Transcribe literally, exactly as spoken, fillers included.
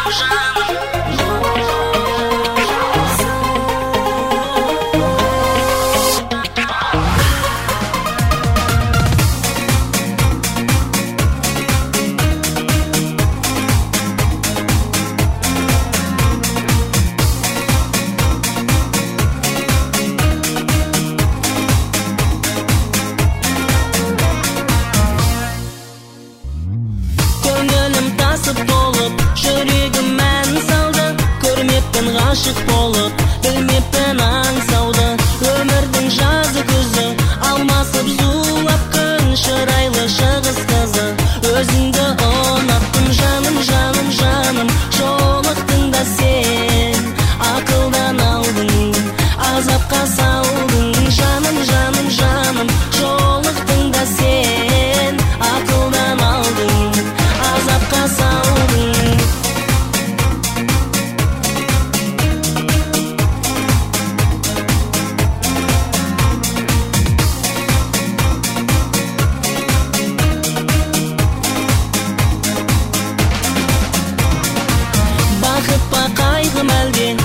Ғашық болып, білмеппін аңсауды. Өмірдің жазы күзі, алмасып зулап күн, шырайлы шығыс қызы. Өзіңді ұнаттым, жаным, жаным, жаным, жолықтың да сен. Ақылдан алдың, азапқа салдың, жаным, жаным, жаным, жолықтың да сен. Ақылдан алдың, азапқа салдың. Қайғым әлде